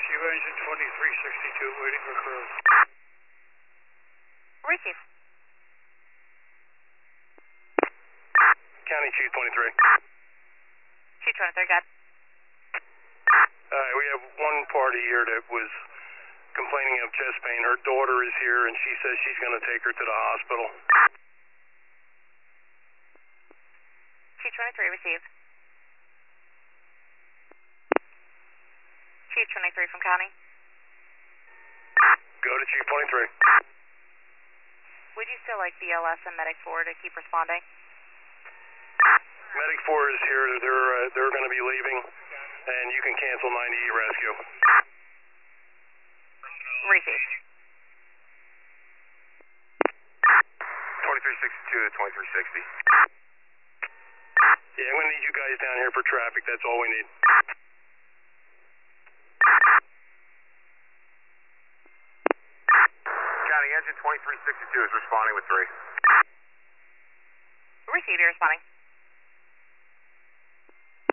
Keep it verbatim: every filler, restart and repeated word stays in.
Receive engine twenty-three sixty-two, waiting for crew. Receive. County Chief twenty-three. Chief twenty-three, got it. Alright, we have one party here that was complaining of chest pain. Her daughter is here and she says she's going to take her to the hospital. Chief twenty-three, receive. Chief twenty-three from County. Go to Chief twenty-three. Would you still like B L S and Medic four to keep responding? Medic four is here. They're uh, they're going to be leaving, and you can cancel ninety-eight rescue. Receive. twenty-three sixty-two to twenty-three sixty. Yeah, I'm going to need you guys down here for traffic. That's all we need. County engine twenty-three sixty-two is responding with three. Receive, you're responding.